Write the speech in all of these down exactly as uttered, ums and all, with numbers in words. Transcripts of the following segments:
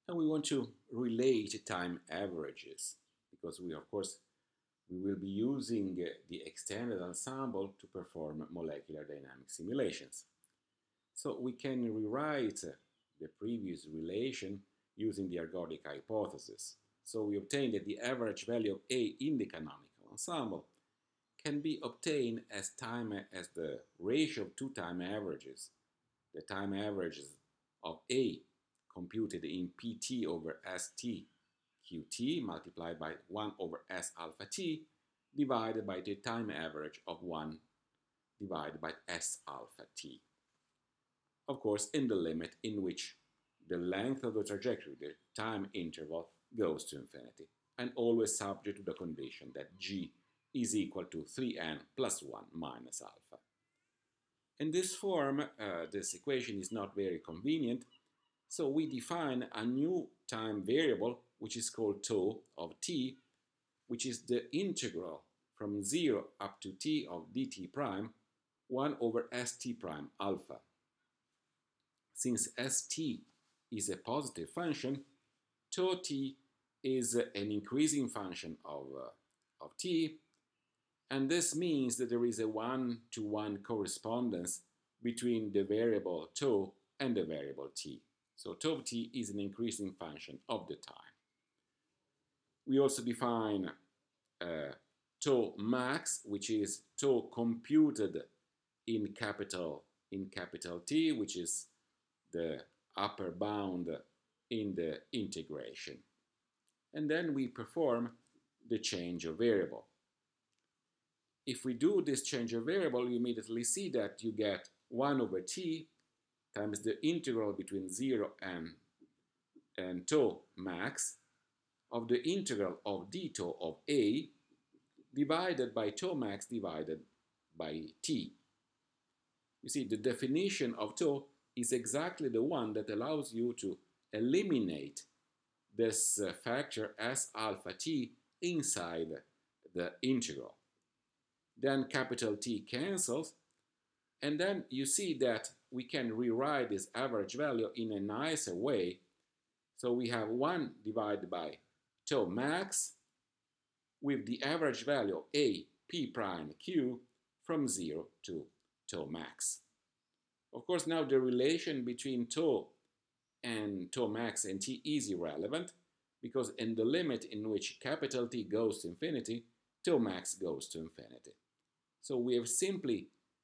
And we want to relate time averages because we, of course, we will be using uh, the extended ensemble to perform molecular dynamic simulations. So we can rewrite uh, the previous relation using the ergodic hypothesis. So we obtain that the average value of A in the canonical ensemble can be obtained as time as the ratio of two time averages, the time averages of A computed in Pt over St Qt multiplied by one over S alpha t divided by the time average of one divided by S alpha t. Of course, in the limit in which the length of the trajectory, the time interval, goes to infinity, and always subject to the condition that g is equal to three n plus one minus alpha. In this form, uh, this equation is not very convenient, so we define a new time variable, which is called tau of t, which is the integral from zero up to t of dt prime, one over st prime alpha. Since st is a positive function, tau t is an increasing function of, uh, of t, and this means that there is a one-to-one correspondence between the variable tau and the variable t. So tau t is an increasing function of the time. We also define uh, tau max, which is tau computed in capital in capital T, which is the upper bound in the integration. And then we perform the change of variable. If we do this change of variable, you immediately see that you get one over t times the integral between zero and, and tau max of the integral of d tau of A divided by tau max divided by t. You see, the definition of tau is exactly the one that allows you to eliminate this uh, factor S alpha t inside the integral. Then capital T cancels, and then you see that we can rewrite this average value in a nicer way. So we have one divided by tau max with the average value of A p prime q from zero to tau max. Of course, now the relation between tau and tau max and t is irrelevant, because in the limit in which capital T goes to infinity, tau max goes to infinity. So we have simply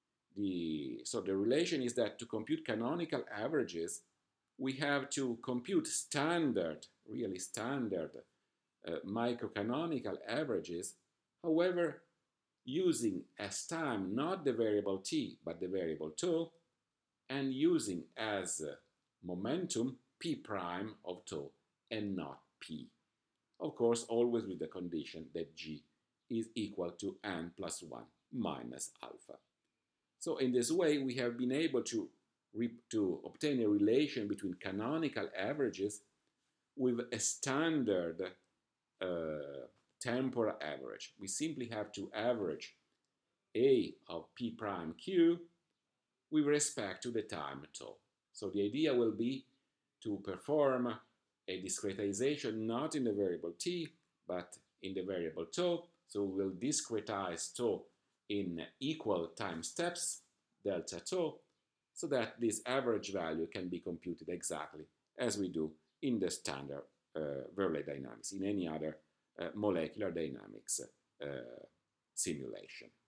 the, so the relation is that to compute canonical averages, we have to compute standard, really standard uh, microcanonical averages, however, using as time not the variable t, but the variable tau, and using as uh, momentum p prime of tau and not p. Of course, always with the condition that g is equal to n plus one minus alpha. So in this way, we have been able to, to obtain a relation between canonical averages with a standard uh, temporal average. We simply have to average A of p prime q with respect to the time tau. So the idea will be to perform a discretization not in the variable t, but in the variable tau. So we'll discretize tau in equal time steps, delta tau, so that this average value can be computed exactly as we do in the standard uh, Verlet dynamics, in any other uh, molecular dynamics uh, simulation.